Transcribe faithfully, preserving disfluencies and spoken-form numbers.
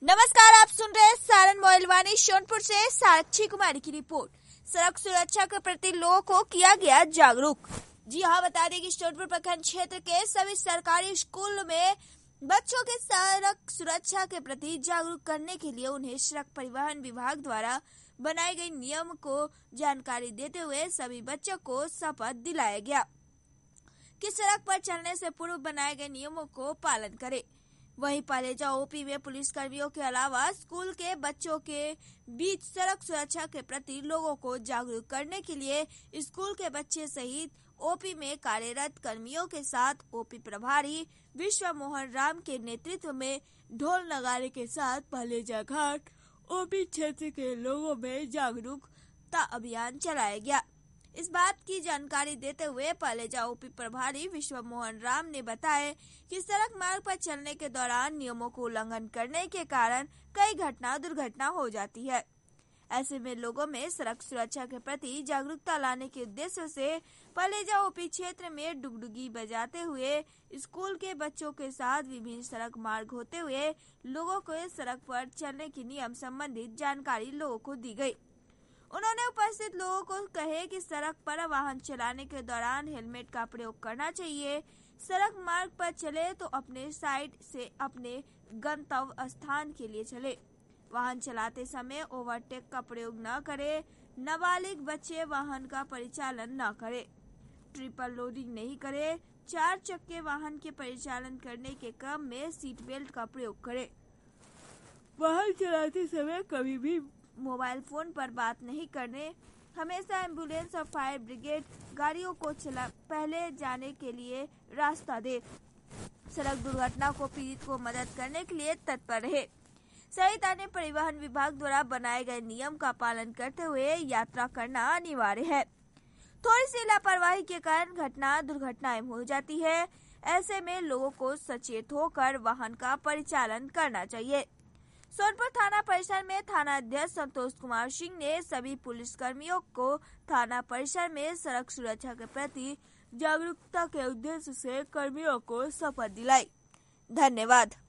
नमस्कार, आप सुन रहे हैं सारण मोइलवानी सोनपुर से साक्षी कुमारी की रिपोर्ट। सड़क सुरक्षा के प्रति लोगों को किया गया जागरूक। जी हाँ, बता दें कि सोनपुर प्रखंड क्षेत्र के सभी सरकारी स्कूल में बच्चों के सड़क सुरक्षा के प्रति जागरूक करने के लिए उन्हें सड़क परिवहन विभाग द्वारा बनाए गए नियम को जानकारी देते हुए सभी बच्चों को शपथ दिलाया गया कि सड़क पर चलने से पूर्व बनाए गए नियमों को पालन करें। वहीं पालेजा ओपी में पुलिस कर्मियों के अलावा स्कूल के बच्चों के बीच सड़क सुरक्षा के प्रति लोगों को जागरूक करने के लिए स्कूल के बच्चे सहित ओपी में कार्यरत कर्मियों के साथ ओपी प्रभारी विश्व मोहन राम के नेतृत्व में ढोल नगाड़े के साथ पालेजा घाट ओपी क्षेत्र के लोगों में जागरूकता अभियान चलाया गया। इस बात की जानकारी देते हुए पालेजा ओपी प्रभारी विश्व मोहन राम ने बताया कि सड़क मार्ग पर चलने के दौरान नियमों को उल्लंघन करने के कारण कई घटना दुर्घटना हो जाती है। ऐसे में लोगों में सड़क सुरक्षा के प्रति जागरूकता लाने के उद्देश्य से पालेजा ओपी क्षेत्र में डुगडुगी बजाते हुए स्कूल के बच्चों के साथ विभिन्न सड़क मार्ग होते हुए लोगों को सड़क पर चलने के नियम संबंधित जानकारी लोगों को दी गई। उन्होंने उपस्थित लोगों को कहे कि सड़क पर वाहन चलाने के दौरान हेलमेट का प्रयोग करना चाहिए। सड़क मार्ग पर चले तो अपने साइड से अपने गंतव्य स्थान के लिए चले। वाहन चलाते समय ओवरटेक का प्रयोग न करें। नाबालिग बच्चे वाहन का परिचालन न करें। ट्रिपल लोडिंग नहीं करें। चार चक्के वाहन के परिचालन करने के क्रम में सीट बेल्ट का प्रयोग करें। वाहन चलाते समय कभी भी मोबाइल फोन पर बात नहीं करने। हमेशा एम्बुलेंस और फायर ब्रिगेड गाड़ियों को चला पहले जाने के लिए रास्ता दे। सड़क दुर्घटना को पीड़ित को मदद करने के लिए तत्पर रहे। सहित अन्य परिवहन विभाग द्वारा बनाए गए नियम का पालन करते हुए यात्रा करना अनिवार्य है। थोड़ी सी लापरवाही के कारण घटना दुर्घटनाएं हो जाती है। ऐसे में लोगों को सचेत होकर वाहन का परिचालन करना चाहिए। सोनपुर थाना परिसर में थाना अध्यक्ष संतोष कुमार सिंह ने सभी पुलिस कर्मियों को थाना परिसर में सड़क सुरक्षा के प्रति जागरूकता के उद्देश्य से कर्मियों को शपथ दिलाई। धन्यवाद।